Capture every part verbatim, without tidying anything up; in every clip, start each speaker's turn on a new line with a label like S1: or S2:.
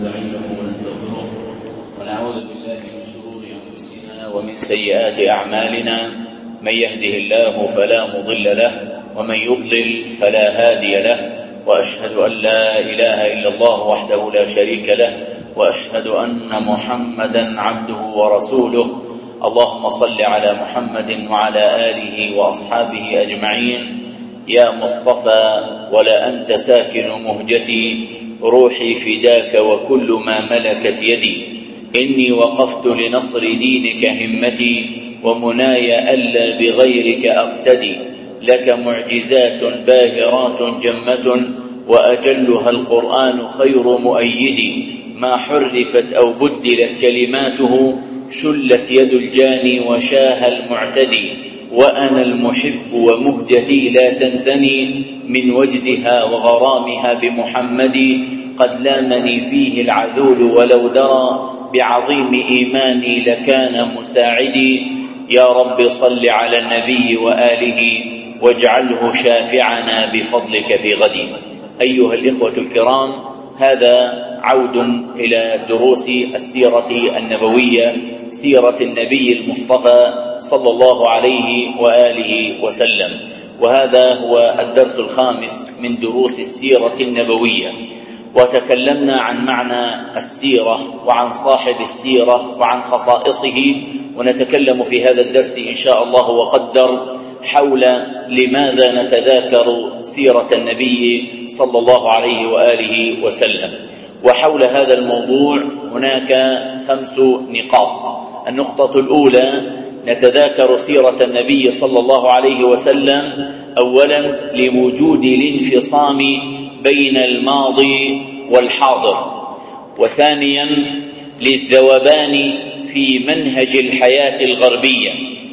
S1: ونستعينه ونستغفره ونعوذ بالله من شرور أنفسنا ومن سيئات أعمالنا. من يهده الله فلا مضل له ومن يضلل فلا هادي له، وأشهد أن لا إله إلا الله وحده لا شريك له، وأشهد أن محمدا عبده ورسوله. اللهم صل على محمد وعلى آله وأصحابه أجمعين. يا مصطفى ولا أنت ساكن مهجتي، روحي فداك وكل ما ملكت يدي. إني وقفت لنصر دينك همتي، ومناي ألا بغيرك أقتدي. لك معجزات باهرات جمة، وأجلها القرآن خير مؤيد. ما حرفت أو بدلت كلماته، شلت يد الجاني وشاه المعتدي. وأنا المحب ومهجتي لا تنثني، من وجدها وغرامها بمحمد. قد لامني فيه العذول ولو درى، بعظيم إيماني لكان مساعدي. يا رب صل على النبي وآله، واجعله شافعنا بفضلك في غد. أيها الإخوة الكرام، هذا عود إلى دروس السيرة النبوية، سيرة النبي المصطفى صلى الله عليه وآله وسلم، وهذا هو الدرس الخامس من دروس السيرة النبوية. وتكلمنا عن معنى السيرة وعن صاحب السيرة وعن خصائصه، ونتكلم في هذا الدرس إن شاء الله وقدر حول لماذا نتذاكر سيرة النبي صلى الله عليه وآله وسلم. وحول هذا الموضوع هناك خمس نقاط. النقطة الأولى: نتذاكر سيرة النبي صلى الله عليه وسلم أولا لوجود الانفصام بين الماضي والحاضر، وثانيا للذوبان في منهج الحياة الغربية،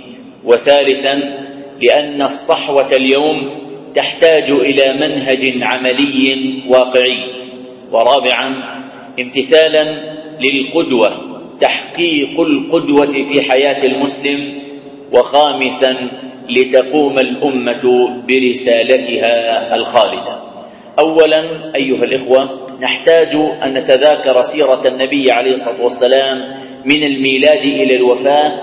S1: وثالثا لأن الصحوة اليوم تحتاج إلى منهج عملي واقعي، ورابعا امتثالا للقدوة، تحقيق القدوة في حياة المسلم، وخامسا لتقوم الأمة برسالتها الخالدة. أولا أيها الإخوة، نحتاج أن نتذاكر سيرة النبي عليه الصلاة والسلام من الميلاد إلى الوفاة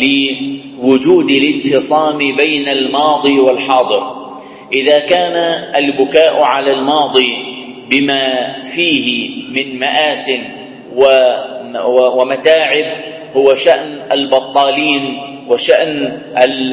S1: لوجود الانفصام بين الماضي والحاضر. إذا كان البكاء على الماضي بما فيه من مآس ومتاعب هو شأن البطالين وشأن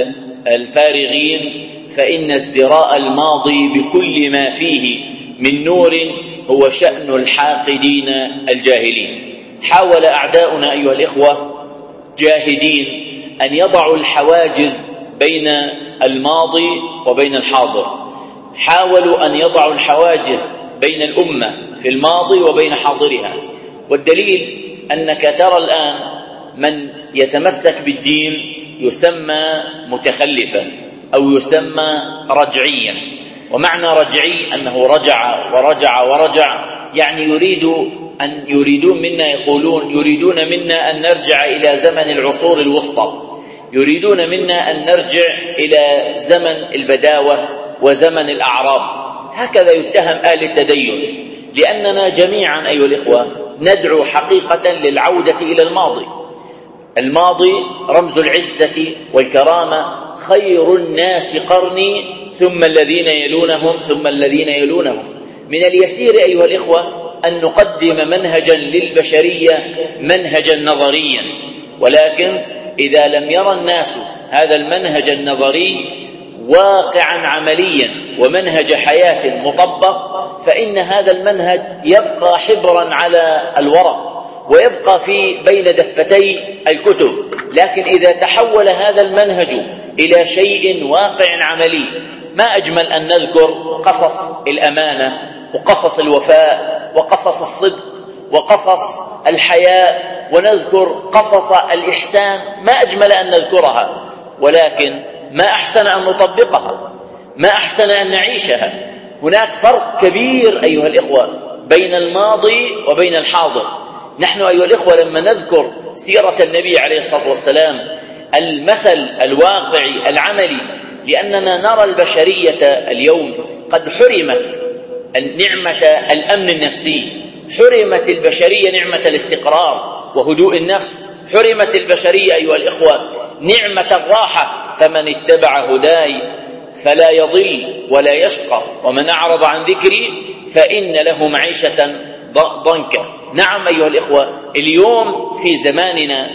S1: الفارغين، فإن ازدراء الماضي بكل ما فيه من نور هو شأن الحاقدين الجاهلين. حاول أعداؤنا أيها الإخوة جاهدين أن يضعوا الحواجز بين الماضي وبين الحاضر، حاولوا أن يضعوا الحواجز بين الأمة في الماضي وبين حاضرها. والدليل أنك ترى الآن من يتمسك بالدين يسمى متخلفا أو يسمى رجعيا. ومعنى رجعي أنه رجع ورجع ورجع، يعني يريد أن يريدون منا يقولون يريدون منا أن نرجع إلى زمن العصور الوسطى، يريدون منا أن نرجع إلى زمن البداوة وزمن الأعراب. هكذا يتهم أهل التدين، لأننا جميعا أيها الإخوة ندعو حقيقة للعودة إلى الماضي. الماضي رمز العزة والكرامة. خير الناس قرني ثم الذين يلونهم ثم الذين يلونهم. من اليسير أيها الإخوة أن نقدم منهجا للبشرية منهجا نظريا، ولكن إذا لم يرى الناس هذا المنهج النظري واقعا عمليا ومنهج حياة مطبق، فإن هذا المنهج يبقى حبرا على الورق ويبقى في بين دفتي الكتب. لكن إذا تحول هذا المنهج إلى شيء واقع عملي، ما أجمل أن نذكر قصص الأمانة وقصص الوفاء وقصص الصدق وقصص الحياء، ونذكر قصص الإحسان، ما أجمل أن نذكرها، ولكن ما أحسن أن نطبقها، ما أحسن أن نعيشها. هناك فرق كبير أيها الإخوة بين الماضي وبين الحاضر. نحن أيها الإخوة لما نذكر سيرة النبي عليه الصلاة والسلام المثل الواقعي العملي، لأننا نرى البشرية اليوم قد حرمت النعمة الأمن النفسي، حرمت البشرية نعمة الاستقرار وهدوء النفس، حرمت البشرية أيها الإخوة نعمة الراحة، فمن اتبع هداي فلا يضل ولا يشقى ومن أعرض عن ذكري فإن له معيشة ضنكا. نعم أيها الإخوة، اليوم في زماننا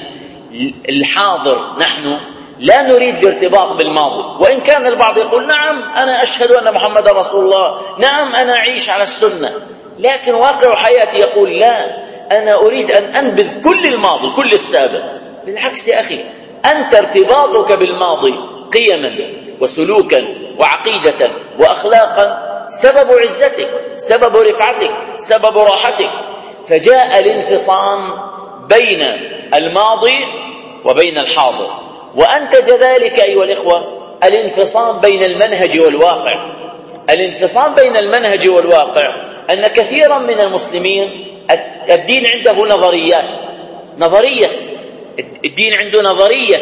S1: الحاضر نحن لا نريد الارتباط بالماضي، وإن كان البعض يقول نعم أنا أشهد أن محمد رسول الله، نعم أنا أعيش على السنة، لكن واقع حياتي يقول لا، أنا أريد أن أنبذ كل الماضي كل السابق. بالعكس يا أخي، أنت ارتباطك بالماضي قيما وسلوكا وعقيدة وأخلاقا سبب عزتك، سبب رفعتك، سبب راحتك. فجاء الانفصام بين الماضي وبين الحاضر، وأنتج ذلك أيها الإخوة الانفصام بين المنهج والواقع. الانفصام بين المنهج والواقع أن كثيرا من المسلمين الدين عنده نظريات، نظرية الدين عنده نظرية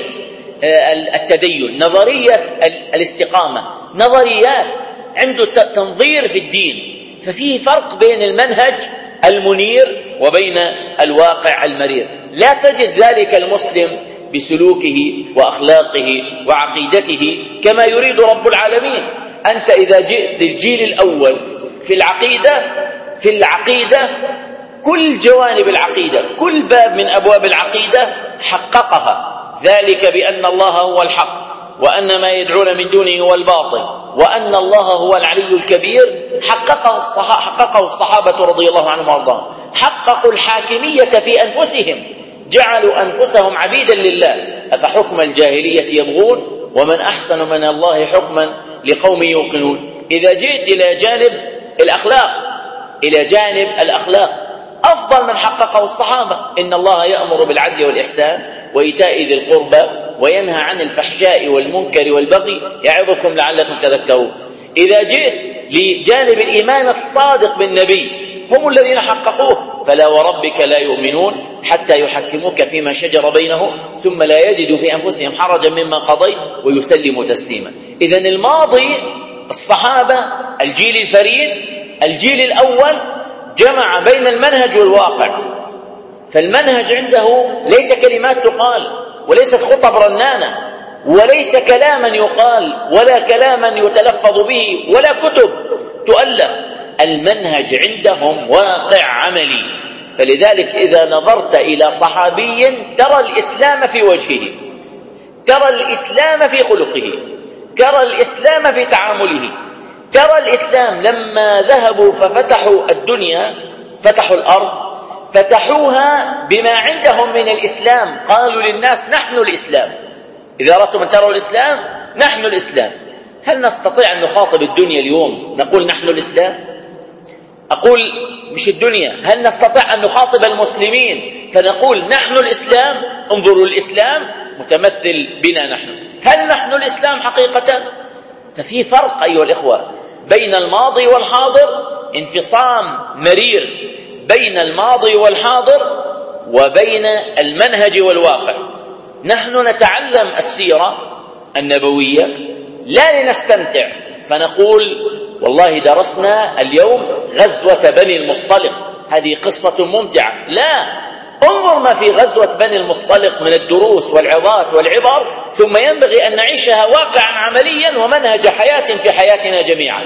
S1: التدين، نظرية الاستقامة، نظريات، عنده تنظير في الدين. ففيه فرق بين المنهج المنير وبين الواقع المرير. لا تجد ذلك المسلم بسلوكه وأخلاقه وعقيدته كما يريد رب العالمين. أنت إذا جئت للجيل الأول في العقيدة في العقيدة كل جوانب العقيدة، كل باب من أبواب العقيدة حققها، ذلك بأن الله هو الحق وأن ما يدعون من دونه هو الباطل وأن الله هو العلي الكبير. حققه الصحابة, حققه الصحابة رضي الله عنهم وارضاهم. حققوا الحاكمية في أنفسهم، جعلوا أنفسهم عبيدا لله. أفحكم الجاهلية يبغون ومن أحسن من الله حكما لقوم يوقنون. إذا جئت إلى جانب الأخلاق إلى جانب الأخلاق أفضل من حققه الصحابة. إن الله يأمر بالعدل والإحسان وإيتاء ذي القربى وينهى عن الفحشاء والمنكر والبغي يعظكم لعلكم تذكرون. إذا جئت لجانب الإيمان الصادق بالنبي هم الذين حققوه. فلا وربك لا يؤمنون حتى يحكموك فيما شجر بينهم ثم لا يجدوا في أنفسهم حرجا مما قضيت ويسلموا تسليما. إذن الماضي الصحابة الجيل الفريد الجيل الأول جمع بين المنهج والواقع. فالمنهج عنده ليس كلمات تقال وليست خطب رنانة وليس كلاما يقال ولا كلاما يتلفظ به ولا كتب تؤلف. المنهج عندهم واقع عملي. فلذلك إذا نظرت إلى صحابي ترى الإسلام في وجهه، ترى الإسلام في خلقه، ترى الإسلام في تعامله، ترى الإسلام لما ذهبوا ففتحوا الدنيا فتحوا الأرض فتحوها بما عندهم من الإسلام. قالوا للناس نحن الإسلام، إذا أردتم أن تروا الإسلام نحن الإسلام. هل نستطيع أن نخاطب الدنيا اليوم نقول نحن الإسلام؟ أقول مش الدنيا، هل نستطيع أن نخاطب المسلمين فنقول نحن الإسلام؟ انظروا الإسلام متمثل بنا نحن. هل نحن الإسلام حقيقة؟ ففي فرق أيها الإخوة بين الماضي والحاضر، انفصام مرير بين الماضي والحاضر وبين المنهج والواقع. نحن نتعلم السيرة النبوية لا لنستمتع فنقول والله درسنا اليوم غزوة بني المصطلق هذه قصة ممتعة. لا، انظر ما في غزوة بني المصطلق من الدروس والعظات والعبر، ثم ينبغي أن نعيشها واقعا عمليا ومنهج حياة في حياتنا جميعا.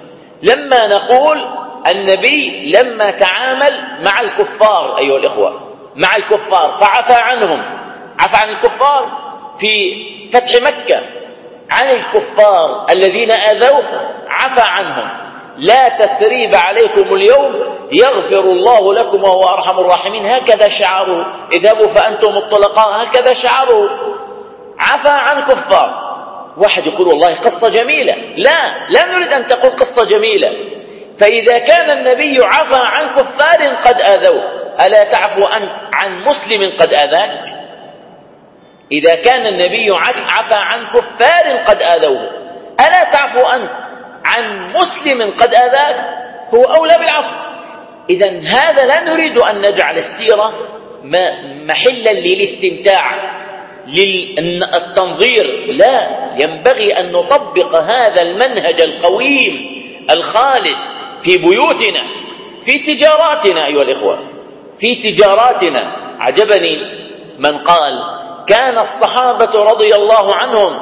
S1: لما نقول النبي لما تعامل مع الكفار أيها الإخوة مع الكفار فعفى عنهم، عفى عن الكفار في فتح مكة، عن الكفار الذين آذوه عفى عنهم. لا تثريب عليكم اليوم يغفر الله لكم وهو أرحم الراحمين، هكذا شعاره. اذهبوا فأنتم الطلقاء، هكذا شعاره. عفى عن كفار. واحد يقول والله قصة جميلة. لا، لا نريد أن تقول قصة جميلة. فإذا كان النبي عفى عن كفار قد آذوه، ألا تعفو أنت عن مسلم قد آذاك؟ إذا كان النبي عفى عن كفار قد آذوه، ألا تعفو أنت عن مسلم قد آذاك؟ هو أولى بالعفو. إذن هذا لا نريد أن نجعل السيرة محلا للاستمتاع للتنظير. لا، ينبغي أن نطبق هذا المنهج القويم الخالد في بيوتنا، في تجاراتنا أيها الإخوة، في تجاراتنا. عجبني من قال كان الصحابة رضي الله عنهم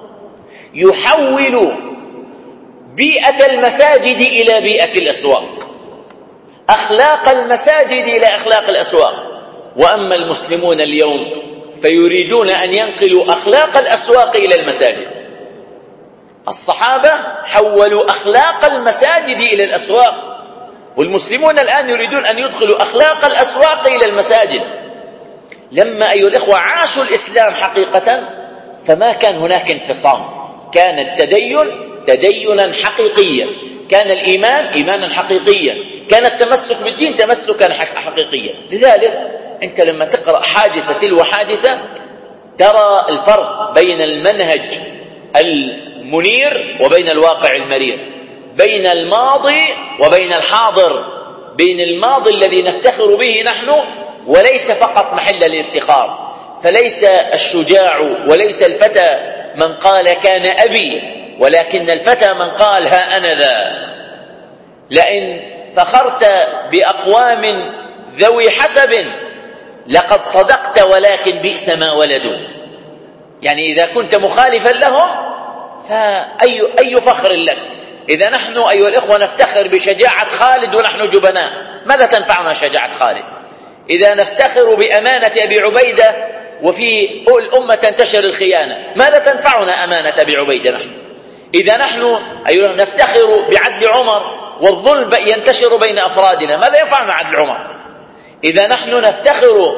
S1: يحول بيئة المساجد إلى بيئة الأسواق، أخلاق المساجد إلى أخلاق الأسواق. وأما المسلمون اليوم فيريدون أن ينقلوا أخلاق الأسواق إلى المساجد. الصحابة حولوا أخلاق المساجد إلى الأسواق، والمسلمون الآن يريدون أن يدخلوا أخلاق الأسواق إلى المساجد. لما أيها الإخوة عاشوا الإسلام حقيقة فما كان هناك انفصام، كان التدين تدينا حقيقيا، كان الإيمان إيمانا حقيقيا، كان التمسك بالدين تمسكا حقيقيا. لذلك أنت لما تقرأ حادثة تلو حادثة ترى الفرق بين المنهج المنير وبين الواقع المرير، بين الماضي وبين الحاضر، بين الماضي الذي نفتخر به نحن وليس فقط محل الافتخار. فليس الشجاع وليس الفتى من قال كان أبي، ولكن الفتى من قال ها أنا ذا. لئن فخرت بأقوام ذوي حسب لقد صدقت ولكن بئس ما ولدوا. يعني إذا كنت مخالفا لهم فأي أي فخر لك. إذا نحن أيها الإخوة نفتخر بشجاعة خالد ونحن جبناء، ماذا تنفعنا شجاعة خالد؟ إذا نفتخر بأمانة أبي عبيدة وفي الأمة تنتشر الخيانة، ماذا تنفعنا أمانة أبي عبيدة نحن؟ إذا نحن أيها نفتخر بعدل عمر والظلم ينتشر بين أفرادنا، ماذا ينفعنا عدل عمر؟ إذا نحن نفتخر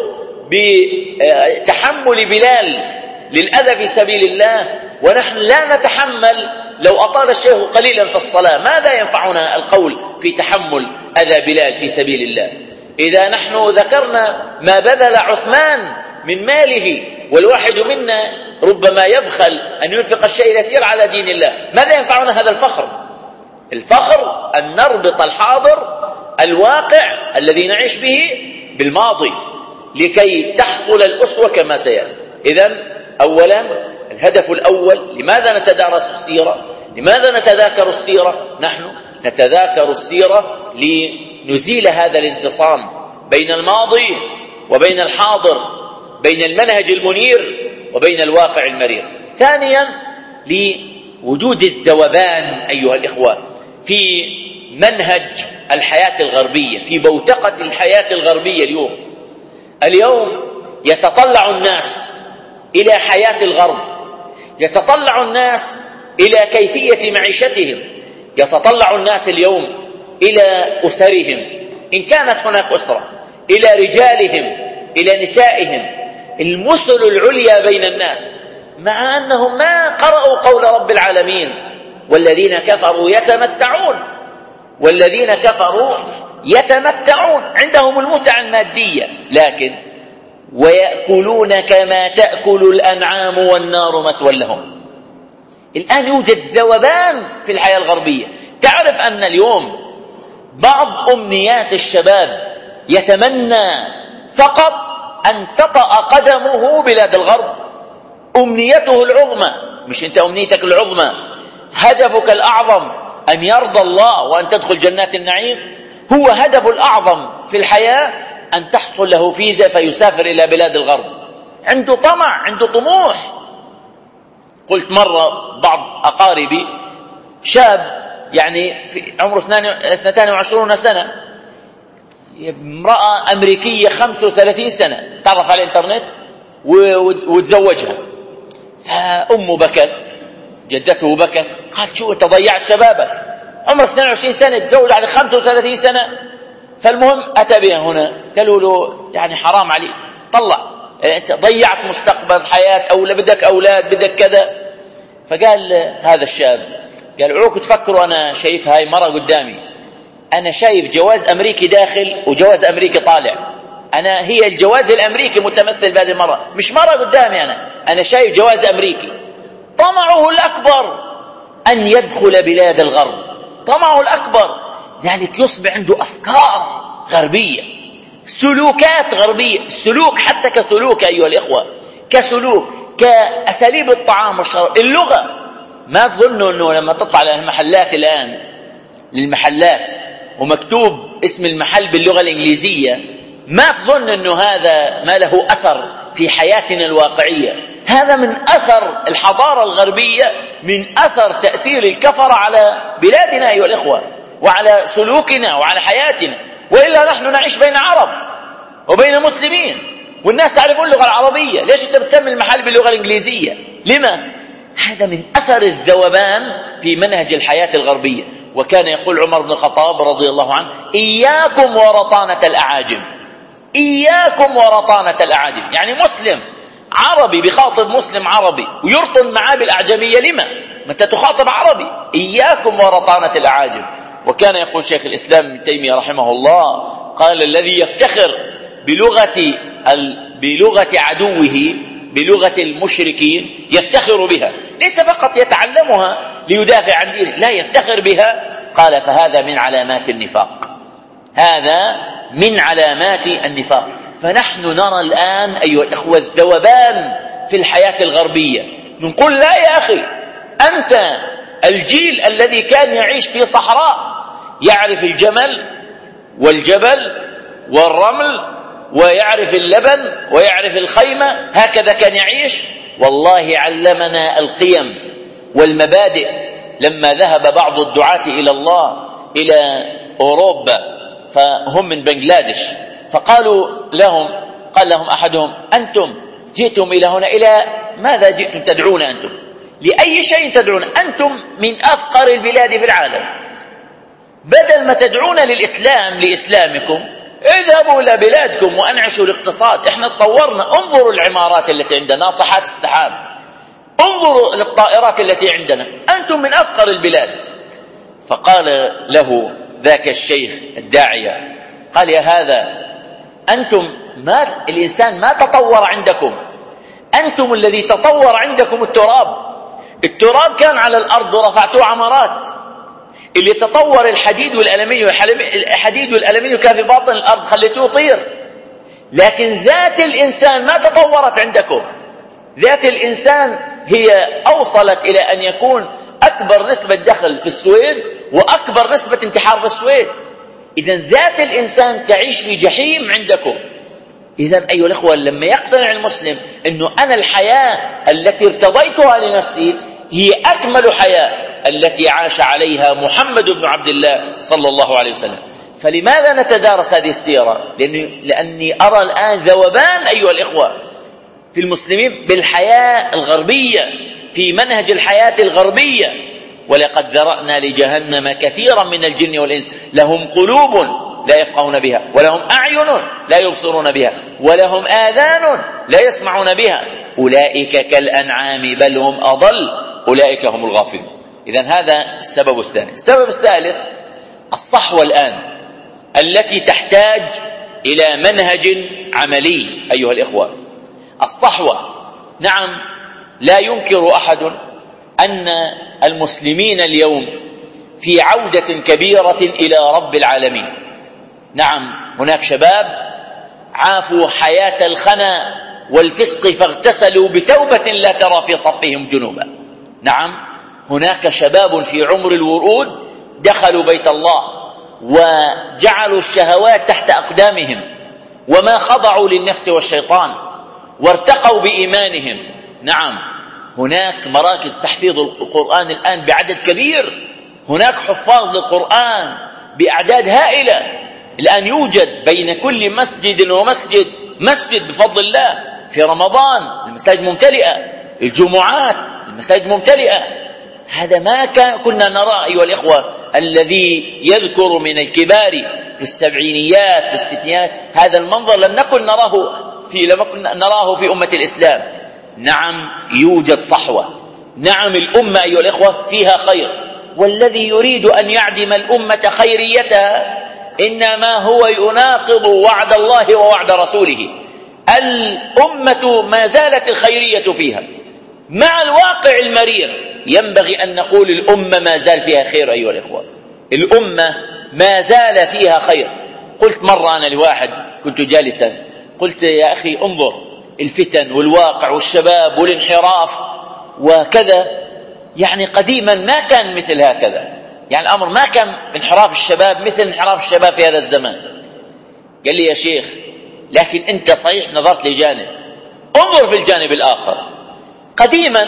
S1: بتحمل بلال للأذى في سبيل الله ونحن لا نتحمل لو أطال الشيخ قليلا في الصلاة، ماذا ينفعنا القول في تحمل أذى بلال في سبيل الله؟ إذا نحن ذكرنا ما بذل عثمان من ماله، والواحد منا ربما يبخل أن ينفق الشيء اليسير على دين الله، ماذا ينفعنا هذا الفخر؟ الفخر أن نربط الحاضر الواقع الذي نعيش به بالماضي لكي تحصل الأسوة كما سيأتي. إذن أولا الهدف الأول، لماذا نتدارس السيرة؟ لماذا نتذاكر السيرة؟ نحن نتذاكر السيرة لنزيل هذا الانفصام بين الماضي وبين الحاضر، بين المنهج المنير وبين الواقع المرير. ثانيا لوجود الذوبان أيها الإخوة في منهج الحياة الغربية، في بوتقة الحياة الغربية. اليوم اليوم يتطلع الناس إلى حياة الغرب، يتطلع الناس إلى كيفية معيشتهم، يتطلع الناس اليوم إلى أسرهم إن كانت هناك أسرة، إلى رجالهم، إلى نسائهم، المثل العليا بين الناس، مع أنهم ما قرأوا قول رب العالمين والذين كفروا يتمتعون، والذين كفروا يتمتعون عندهم المتع المادية، لكن ويأكلون كما تأكل الأنعام والنار مثوى لهم. الآن يوجد ذوبان في الحياة الغربية. تعرف أن اليوم بعض أمنيات الشباب يتمنى فقط أن تطأ قدمه بلاد الغرب، أمنيته العظمى، مش أنت أمنيتك العظمى، هدفك الأعظم أن يرضى الله وأن تدخل جنات النعيم، هو هدف الأعظم في الحياة أن تحصل له فيزا فيسافر إلى بلاد الغرب. عنده طمع، عنده طموح. قلت مرة بعض أقاربي شاب يعني في عمره اثنتين وعشرون سنة، امرأة أمريكية خمسة وثلاثين سنة، تعرف على الإنترنت وتزوجها، فأمه بكت، جدته بكت، قالت شو أنت ضيعت شبابك، عمرك اثنين وعشرين سنة تزوج على خمسة وثلاثين سنة. فالمهم أتى بها هنا، قالوا له يعني حرام عليك، طلع، أنت ضيعت مستقبل حياة، أو بدك أولاد، بدك كذا. فقال هذا الشاب، قال اوعوا تفكروا أنا شايف هاي مرة قدامي، أنا شايف جواز أمريكي داخل وجواز أمريكي طالع، أنا هي الجواز الأمريكي متمثل بهذه المرة، مش مرة قدامي، أنا أنا شايف جواز أمريكي. طمعه الأكبر أن يدخل بلاد الغرب، طمعه الأكبر، ذلك يصبح عنده أفكار غربية، سلوكات غربية، السلوك حتى كسلوك أيها الإخوة، كسلوك، كأساليب الطعام والشراب، اللغة. ما تظنوا أنه لما تطلع للمحلات الآن، للمحلات ومكتوب اسم المحل باللغة الإنجليزية، ما تظن أنه هذا ما له أثر في حياتنا الواقعية. هذا من أثر الحضارة الغربية، من أثر تأثير الكفر على بلادنا أيها الإخوة، وعلى سلوكنا وعلى حياتنا. وإلا نحن نعيش بين عرب وبين مسلمين والناس تعرفون اللغة العربية، ليش أنت بتسمي المحل باللغة الإنجليزية؟ لما؟ هذا من أثر الذوبان في منهج الحياة الغربية. وكان يقول عمر بن الخطاب رضي الله عنه: إياكم ورطانة الأعاجم، إياكم ورطانة الأعاجم. يعني مسلم عربي بيخاطب مسلم عربي ويرطن معاه بالأعجمية، لما؟ ما أنت تخاطب عربي. إياكم ورطانة الأعاجم. وكان يقول شيخ الإسلام ابن تيمية رحمه الله، قال: الذي يفتخر بلغة بلغة عدوه، بلغة المشركين، يفتخر بها، ليس فقط يتعلمها ليدافع عن دينه، لا، يفتخر بها. قال: فهذا من علامات النفاق، هذا من علامات النفاق. فنحن نرى الآن أيها الأخوة الذوبان في الحياة الغربية. نقول: لا يا أخي، أنت الجيل الذي كان يعيش في صحراء يعرف الجمل والجبل والرمل ويعرف اللبن ويعرف الخيمة، هكذا كان يعيش. والله علمنا القيم والمبادئ. لما ذهب بعض الدعاة إلى الله إلى أوروبا، فهم من بنغلاديش، فقالوا لهم قال لهم أحدهم: أنتم جئتم إلى هنا، إلى ماذا جئتم تدعون؟ أنتم لأي شيء تدعون؟ أنتم من أفقر البلاد في العالم، بدل ما تدعون للإسلام لإسلامكم اذهبوا إلى بلادكم وأنعشوا الاقتصاد. احنا تطورنا، انظروا العمارات التي عندنا، ناطحات السحاب، انظروا للطائرات التي عندنا، أنتم من أفقر البلاد. فقال له ذاك الشيخ الداعية، قال: يا هذا، أنتم ما الإنسان ما تطور عندكم، أنتم الذي تطور عندكم التراب. التراب كان على الأرض ورفعتوه عمارات. اللي تطور الحديد والألمنيوم، الحديد والألمنيوم كان في باطن الأرض، خليتوه يطير. لكن ذات الإنسان ما تطورت عندكم. ذات الإنسان هي أوصلت إلى أن يكون أكبر نسبة دخل في السويد وأكبر نسبة انتحار في السويد. إذن ذات الإنسان تعيش في جحيم عندكم. إذن أيها الأخوة، لما يقتنع المسلم أنه أنا الحياة التي ارتضيتها لنفسي هي أكمل حياة التي عاش عليها محمد بن عبد الله صلى الله عليه وسلم. فلماذا نتدارس هذه السيرة؟ لأني, لأني أرى الآن ذوبان أيها الإخوة في المسلمين بالحياة الغربية، في منهج الحياة الغربية. ولقد ذرأنا لجهنم كثيرا من الجن والإنس لهم قلوب لا يفقهون بها، ولهم أعين لا يبصرون بها، ولهم آذان لا يسمعون بها، أولئك كالأنعام بل هم أضل، أولئك هم الغافلون. إذن هذا السبب الثاني. السبب الثالث الصحوة الآن التي تحتاج إلى منهج عملي أيها الإخوة. الصحوة، نعم، لا ينكر أحد أن المسلمين اليوم في عودة كبيرة إلى رب العالمين. نعم، هناك شباب عافوا حياة الخنا والفسق فاغتسلوا بتوبة لا ترى في صفهم جنوبا. نعم، هناك شباب في عمر الورود دخلوا بيت الله وجعلوا الشهوات تحت أقدامهم وما خضعوا للنفس والشيطان وارتقوا بإيمانهم. نعم، هناك مراكز تحفيظ القرآن الآن بعدد كبير، هناك حفاظ للقرآن بأعداد هائلة. الآن يوجد بين كل مسجد ومسجد مسجد بفضل الله. في رمضان المساجد ممتلئة، الجمعات المساجد ممتلئة. هذا ما كنا نرى أيها الإخوة. الذي يذكر من الكبار في السبعينيات في الستينات هذا المنظر لم نكن نراه في لم نكن نراه في أمة الإسلام. نعم، يوجد صحوة. نعم، الأمة أيها الإخوة فيها خير، والذي يريد أن يعدم الأمة خيريتها إنما هو يناقض وعد الله ووعد رسوله. الأمة ما زالت الخيرية فيها مع الواقع المرير. ينبغي أن نقول الأمة ما زال فيها خير أيها الإخوة، الأمة ما زال فيها خير. قلت مرة أنا لواحد كنت جالسا، قلت: يا أخي انظر الفتن والواقع والشباب والانحراف وكذا، يعني قديما ما كان مثل هكذا. يعني الأمر ما كان انحراف الشباب مثل انحراف الشباب في هذا الزمان. قال لي يا شيخ لكن أنت صحيح نظرت لجانب، انظر في الجانب الآخر. قديما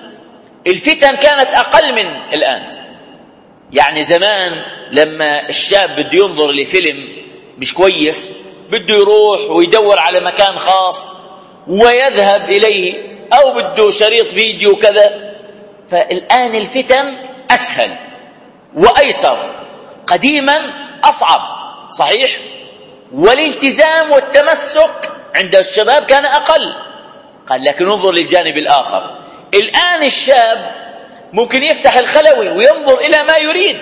S1: الفتن كانت أقل من الآن. يعني زمان لما الشاب بده ينظر لفيلم مش كويس بده يروح ويدور على مكان خاص ويذهب إليه، أو بده شريط فيديو كذا. فالآن الفتن أسهل وأيسر، قديما أصعب صحيح، والالتزام والتمسك عند الشباب كان أقل. قال لكن انظر للجانب الآخر، الآن الشاب ممكن يفتح الخلوي وينظر إلى ما يريد،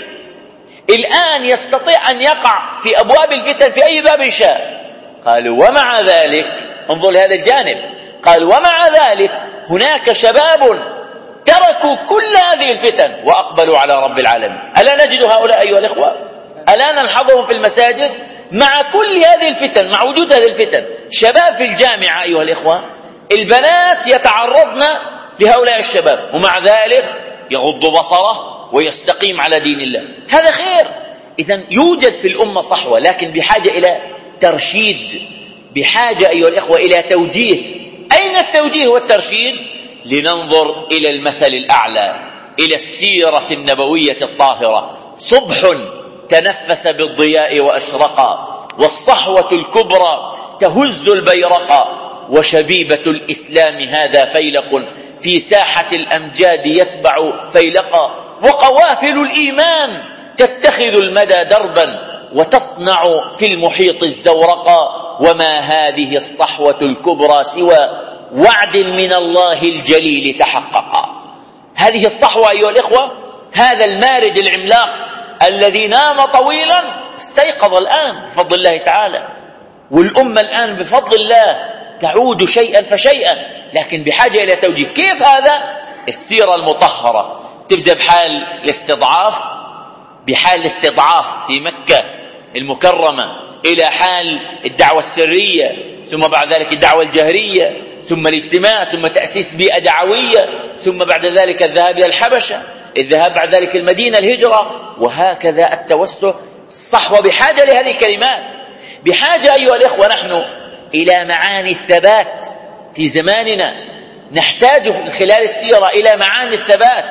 S1: الآن يستطيع أن يقع في أبواب الفتن في أي باب شاء. قالوا ومع ذلك انظر لهذا الجانب، قال ومع ذلك هناك شباب تركوا كل هذه الفتن وأقبلوا على رب العالمين. ألا نجد هؤلاء أيها الإخوة؟ ألا نلحظهم في المساجد مع كل هذه الفتن، مع وجود هذه الفتن؟ شباب في الجامعة أيها الإخوة، البنات يتعرضن لهؤلاء الشباب ومع ذلك يغض بصره ويستقيم على دين الله. هذا خير. إذن يوجد في الأمة صحوة، لكن بحاجة إلى ترشيد، بحاجة أيها الإخوة إلى توجيه. أين التوجيه والترشيد؟ لننظر إلى المثل الأعلى، إلى السيرة النبوية الطاهرة. صبح تنفس بالضياء وأشرقا، والصحوة الكبرى تهز البيرقا، وشبيبة الإسلام هذا فيلق في ساحة الأمجاد يتبع فيلقا، وقوافل الإيمان تتخذ المدى دربا وتصنع في المحيط الزورقا، وما هذه الصحوة الكبرى سوى وعد من الله الجليل تحققا. هذه الصحوة أيها الإخوة، هذا المارد العملاق الذي نام طويلا استيقظ الآن بفضل الله تعالى، والأمة الآن بفضل الله تعود شيئا فشيئا، لكن بحاجة إلى توجيه. كيف هذا؟ السيرة المطهرة تبدأ بحال الاستضعاف، بحال الاستضعاف في مكة المكرمة، إلى حال الدعوة السرية، ثم بعد ذلك الدعوة الجهرية، ثم الاجتماع، ثم تأسيس بيئة دعوية، ثم بعد ذلك الذهاب إلى الحبشة، الذهاب بعد ذلك المدينة، الهجرة، وهكذا التوسع. الصحوة بحاجة لهذه الكلمات، بحاجة أيها الإخوة نحن إلى معاني الثبات في زماننا، نحتاج من خلال السيرة إلى معاني الثبات.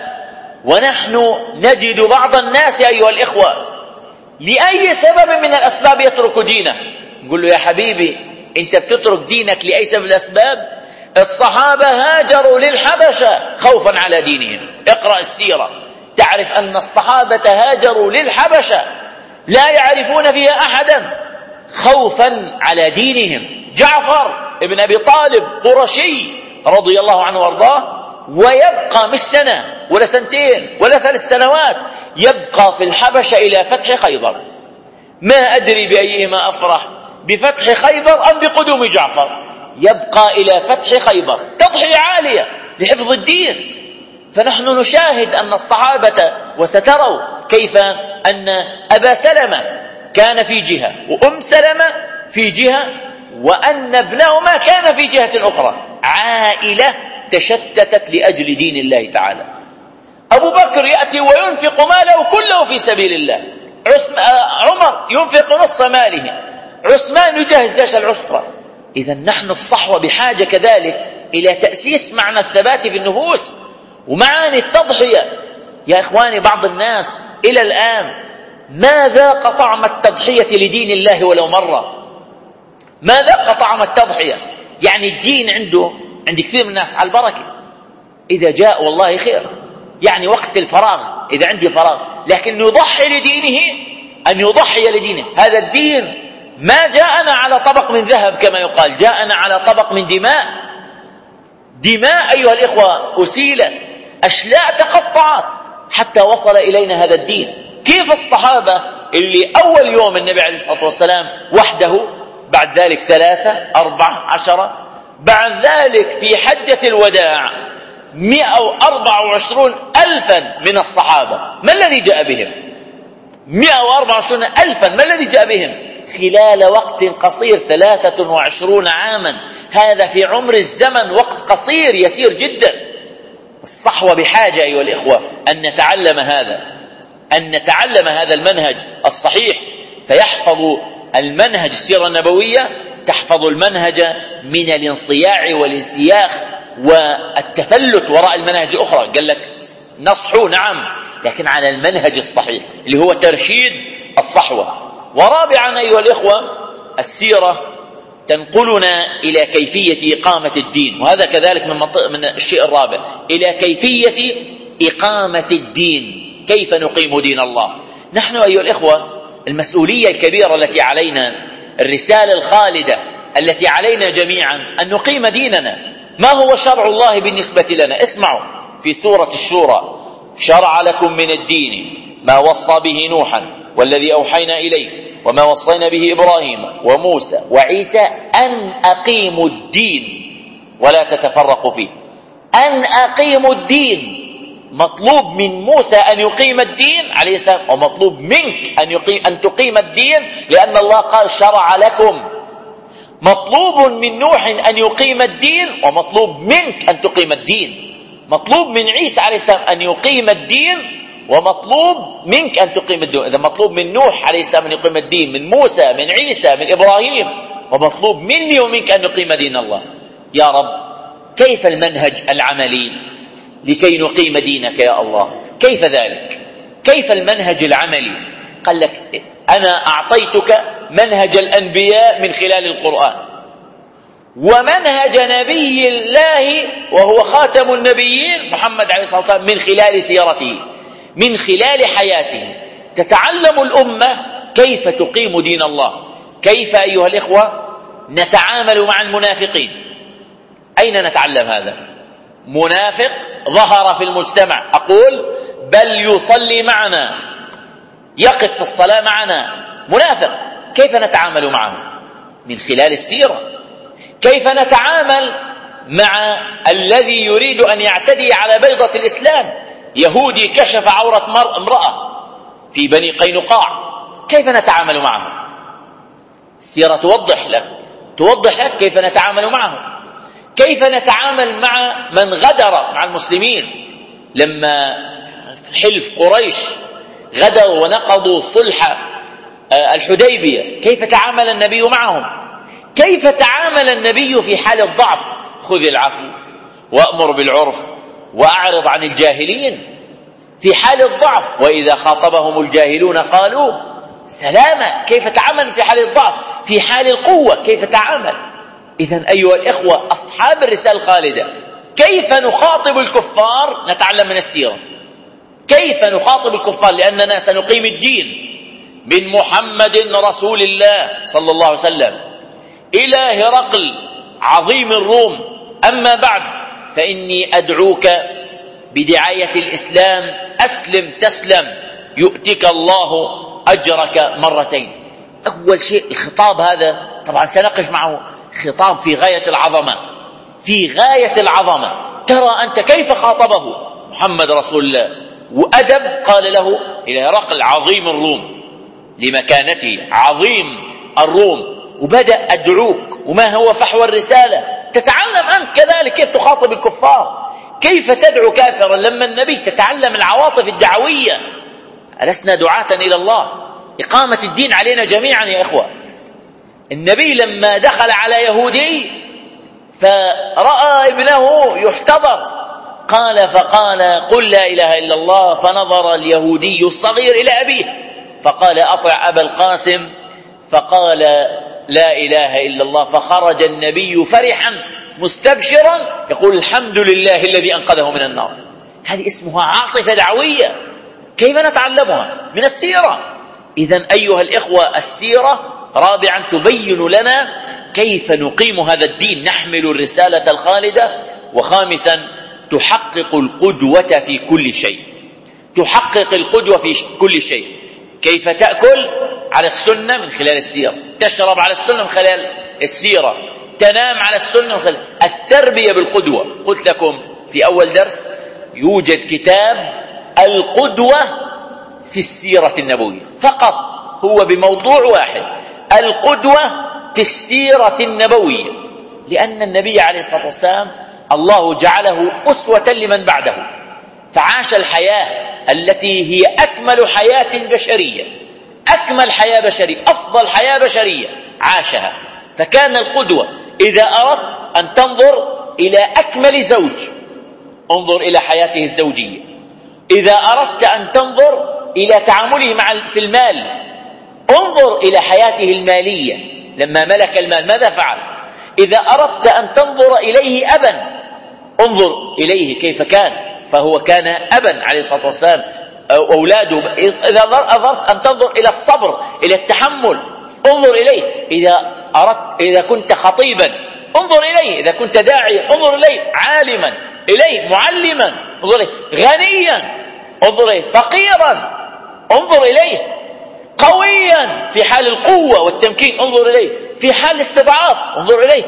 S1: ونحن نجد بعض الناس أيها الإخوة لأي سبب من الأسباب يترك دينه. نقول له يا حبيبي أنت بتترك دينك لأي سبب من الأسباب؟ الصحابة هاجروا للحبشة خوفا على دينهم. اقرأ السيرة تعرف أن الصحابة هاجروا للحبشة لا يعرفون فيها أحدا خوفا على دينهم. جعفر ابن أبي طالب قرشي رضي الله عنه وارضاه، ويبقى مش سنة ولا سنتين ولا ثلاث سنوات، يبقى في الحبشة إلى فتح خيبر. ما أدري بأيهما أفرح، بفتح خيبر أم بقدوم جعفر؟ يبقى إلى فتح خيبر، تضحية عالية لحفظ الدين. فنحن نشاهد أن الصحابة، وستروا كيف أن أبا سلمة كان في جهة وأم سلمة في جهة، وأن ابنهما كان في جهة أخرى، عائلة تشتتت لأجل دين الله تعالى. أبو بكر يأتي وينفق ماله كله في سبيل الله، عمر ينفق نصف ماله، عثمان يجهز جيش العسرة. إذن نحن الصحوة بحاجة كذلك إلى تأسيس معنى الثبات في النفوس ومعاني التضحية. يا إخواني بعض الناس إلى الآن ما ذاق طعم التضحية لدين الله ولو مرة، ما ذاق طعم التضحية. يعني الدين عنده عند كثير من الناس على البركة، إذا جاء والله خير، يعني وقت الفراغ إذا عندي فراغ، لكن يضحي لدينه، أن يضحي لدينه. هذا الدين ما جاءنا على طبق من ذهب كما يقال، جاءنا على طبق من دماء. دماء أيها الإخوة أسيلت، أشلاء تقطعت حتى وصل إلينا هذا الدين. كيف الصحابة اللي أول يوم النبي عليه الصلاة والسلام وحده، بعد ذلك ثلاثة أربعة عشرة، بعد ذلك في حجة الوداع مئة وأربعة وعشرون ألفا من الصحابة، ما الذي جاء بهم؟ مئة وأربعة وعشرون ألفا، ما الذي جاء بهم؟ خلال وقت قصير، ثلاثة وعشرون عاما. هذا في عمر الزمن وقت قصير يسير جدا. الصحوة بحاجة أيها الإخوة أن نتعلم هذا. أن نتعلم هذا المنهج الصحيح، فيحفظ المنهج السيرة النبوية تحفظ المنهج من الانصياع والانسياخ والتفلت وراء المناهج الأخرى. قال لك نصحوا نعم، لكن على المنهج الصحيح اللي هو ترشيد الصحوة. ورابعا أيها الإخوة، السيرة تنقلنا إلى كيفية إقامة الدين، وهذا كذلك من, من الشيء الرابع، إلى كيفية إقامة الدين، كيف نقيم دين الله. نحن أيها الإخوة المسؤولية الكبيرة التي علينا، الرسالة الخالدة التي علينا جميعا أن نقيم ديننا. ما هو شرع الله بالنسبة لنا؟ اسمعوا في سورة الشورى: شرع لكم من الدين ما وصى به نوحا والذي أوحينا إليه وما وصينا به إبراهيم وموسى وعيسى أن أقيموا الدين ولا تتفرقوا فيه. أن أقيموا الدين، مطلوب من موسى أن يقيم الدين عليه السلام، ومطلوب منك أن, يقيم أن تقيم الدين، لأن الله قال شرع لكم. مطلوب من نوح أن يقيم الدين، ومطلوب منك أن تقيم الدين. مطلوب من عيسى عليه السلام أن يقيم الدين، ومطلوب منك أن تقيم الدين. إذا مطلوب من نوح عليه السلام أن يقيم الدين، من موسى، من عيسى، من إبراهيم، ومطلوب مني ومنك أن نقيم دين الله. يا رب، كيف المنهج العملي لكي نقيم دينك يا الله؟ كيف ذلك؟ كيف المنهج العملي؟ قال لك أنا أعطيتك منهج الأنبياء من خلال القرآن، ومنهج نبي الله وهو خاتم النبيين محمد عليه الصلاة والسلام من خلال سيرته، من خلال حياته. تتعلم الأمة كيف تقيم دين الله. كيف أيها الإخوة نتعامل مع المنافقين؟ أين نتعلم هذا؟ منافق ظهر في المجتمع، أقول بل يصلي معنا، يقف في الصلاة معنا، منافق. كيف نتعامل معه؟ من خلال السيرة. كيف نتعامل مع الذي يريد أن يعتدي على بيضة الإسلام؟ يهودي كشف عورة امرأة في بني قينقاع، كيف نتعامل معه؟ السيرة توضح لك توضح لك كيف نتعامل معه. كيف نتعامل مع من غدر مع المسلمين؟ لما حلف قريش غدروا ونقضوا صلح الحديبية، كيف تعامل النبي معهم؟ كيف تعامل النبي في حال الضعف؟ خذ العفو وأمر بالعرف وأعرض عن الجاهلين. في حال الضعف وإذا خاطبهم الجاهلون قالوا سلاما. كيف تعامل في حال الضعف؟ في حال القوة كيف تعامل؟ إذن أيها الإخوة أصحاب الرسالة الخالدة، كيف نخاطب الكفار؟ نتعلم من السيرة. كيف نخاطب الكفار؟ لأننا سنقيم الدين من محمد رسول الله صلى الله عليه وسلم إلى هرقل عظيم الروم. أما بعد، فإني أدعوك بدعاية الإسلام، أسلم تسلم يؤتك الله أجرك مرتين. أول شيء الخطاب هذا طبعا سنقف معه، خطاب في غاية العظمة، في غاية العظمة. ترى أنت كيف خاطبه محمد رسول الله، وأدب قال له إلى هرقل عظيم الروم لمكانته، عظيم الروم، وبدأ أدعوك. وما هو فحوى الرسالة؟ تتعلم أنت كذلك كيف تخاطب الكفار، كيف تدعو كافرا لما النبي تتعلم العواطف الدعوية. ألسنا دعاة إلى الله؟ إقامة الدين علينا جميعا يا إخوة. النبي لما دخل على يهودي فرأى ابنه يحتضر، قال فقال قل لا إله إلا الله، فنظر اليهودي الصغير إلى أبيه فقال أطع أبا القاسم، فقال لا إله إلا الله. فخرج النبي فرحا مستبشرا يقول الحمد لله الذي أنقذه من النار. هذه اسمها عاطفة دعوية. كيف نتعلمها؟ من السيرة. إذن أيها الإخوة السيرة رابعا تبين لنا كيف نقيم هذا الدين، نحمل الرسالة الخالدة. وخامسا تحقق القدوة في كل شيء، تحقق القدوة في كل شيء. كيف تأكل؟ على السنة من خلال السيرة، تشرب على السنة من خلال السيرة، تنام على السنة من خلال التربية بالقدوة. قلت لكم في أول درس يوجد كتاب القدوة في السيرة النبوية فقط، هو بموضوع واحد، القدوة في السيرة النبوية، لأن النبي عليه الصلاة والسلام الله جعله أسوة لمن بعده، فعاش الحياة التي هي أكمل حياة بشرية، أكمل حياة بشرية، أفضل حياة بشرية عاشها. فكان القدوة. إذا أردت أن تنظر إلى أكمل زوج انظر إلى حياته الزوجية. إذا أردت أن تنظر إلى تعامله مع في المال انظر إلى حياته المالية لما ملك المال ماذا فعل. إذا أردت أن تنظر إليه أبا انظر إليه كيف كان، فهو كان أبا عليه الصلاة والسلام أولاده. إذا أردت أن تنظر إلى الصبر إلى التحمل انظر إليه. إذا أردت إذا كنت خطيبا انظر إليه، إذا كنت داعيا انظر إليه، عالما إليه، معلما انظر إليه، غنيا انظر إليه، فقيرا انظر إليه، قويا في حال القوة والتمكين انظر إليه، في حال الاستضعاف انظر إليه.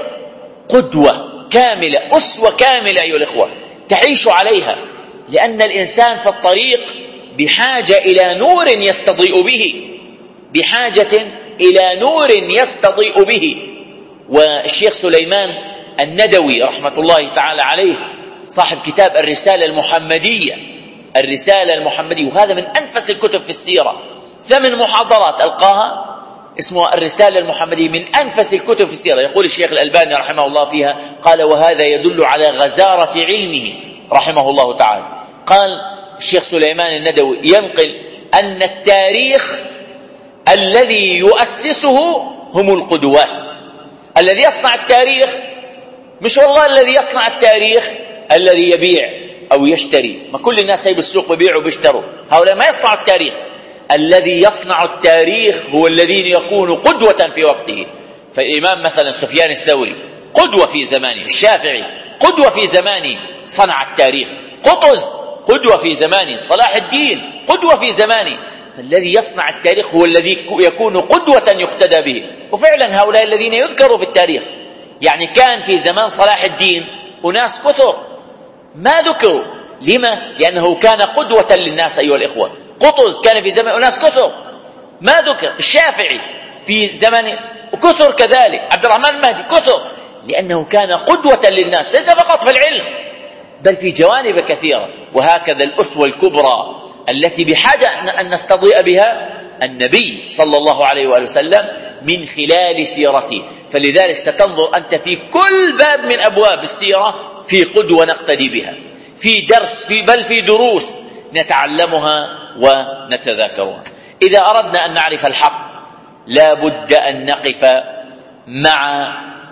S1: قدوة كاملة، أسوة كاملة أيها الإخوة تعيش عليها، لأن الإنسان في الطريق بحاجة إلى نور يستضيء به، بحاجة إلى نور يستضيء به. والشيخ سليمان الندوي رحمة الله تعالى عليه صاحب كتاب الرسالة المحمدية، الرسالة المحمدية، وهذا من أنفس الكتب في السيرة، ثمان محاضرات ألقاها اسمها الرسالة المحمدية، من أنفس الكتب في السيرة. يقول الشيخ الألباني رحمه الله فيها قال: وهذا يدل على غزارة علمه رحمه الله تعالى. قال الشيخ سليمان الندوي ينقل أن التاريخ الذي يؤسسه هم القدوات. الذي يصنع التاريخ مش والله الذي يصنع التاريخ الذي يبيع أو يشتري، ما كل الناس هي بالسوق بيبيعوا وبيشتروا، هؤلاء ما يصنعوا التاريخ. الذي يصنع التاريخ هو الذين يكون قدوة في وقته. فالإمام مثلا سفيان الثوري قدوة في زمانه، الشافعي قدوة في زمانه صنع التاريخ، قطز قدوة في زمانه، صلاح الدين قدوة في زمانه. الذي يصنع التاريخ هو الذي يكون قدوة يقتدى به. وفعلا هؤلاء الذين يذكروا في التاريخ، يعني كان في زمان صلاح الدين أناس كثر ما ذكروا، لما؟ لأنه كان قدوة للناس أيها الإخوة. قطز كان في زمن أناس كثر ما ذكر، الشافعي في زمن وكثر كذلك، عبد الرحمن المهدي كثر، لأنه كان قدوة للناس ليس فقط في العلم بل في جوانب كثيرة. وهكذا الأسوة الكبرى التي بحاجة أن نستضيء بها النبي صلى الله عليه وآله وسلم من خلال سيرته. فلذلك ستنظر أنت في كل باب من أبواب السيرة في قدوة نقتدي بها، في درس، في بل في دروس نتعلمها ونتذاكرها. إذا أردنا أن نعرف الحق لا بد أن نقف مع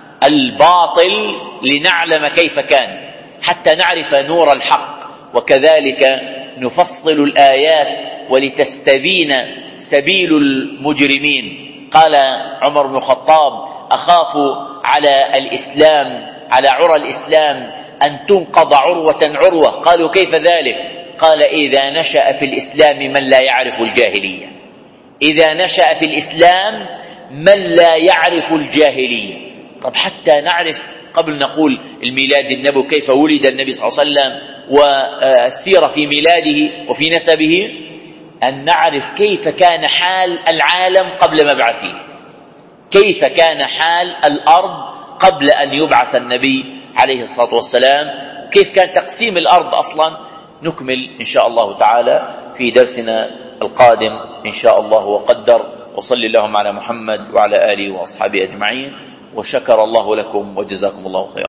S1: الباطل لنعلم كيف كان حتى نعرف نور الحق، وكذلك نفصل الآيات ولتستبين سبيل المجرمين. قال عمر بن الخطاب: أخاف على الإسلام، على عرى الإسلام أن تنقض عروة عروة. قالوا: كيف ذلك؟ قال: إذا نشأ في الإسلام من لا يعرف الجاهلية. إذا نشأ في الإسلام من لا يعرف الجاهلية. طب حتى نعرف، قبل نقول الميلاد النبوي كيف ولد النبي صلى الله عليه وسلم والسيرة في ميلاده وفي نسبه، أن نعرف كيف كان حال العالم قبل مبعثه، كيف كان حال الأرض قبل أن يبعث النبي عليه الصلاة والسلام، كيف كان تقسيم الأرض أصلا. نكمل إن شاء الله تعالى في درسنا القادم إن شاء الله وقدر. وصلي اللهم على محمد وعلى آله وأصحابه أجمعين، وشكر الله لكم وجزاكم الله خيرا.